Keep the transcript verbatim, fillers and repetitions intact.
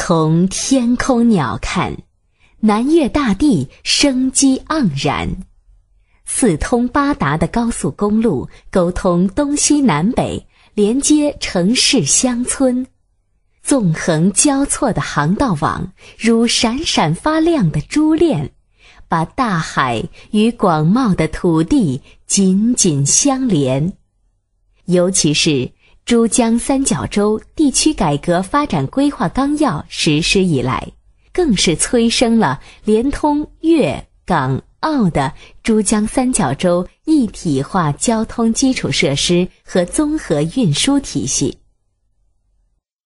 从天空鸟瞰，南岳大地生机盎然。四通八达的高速公路沟通东西南北，连接城市乡村。纵横交错的航道网如闪闪发亮的珠链，把大海与广袤的土地紧紧相连。尤其是珠江三角洲地区改革发展规划纲要实施以来，更是催生了连通粤港澳的珠江三角洲一体化交通基础设施和综合运输体系。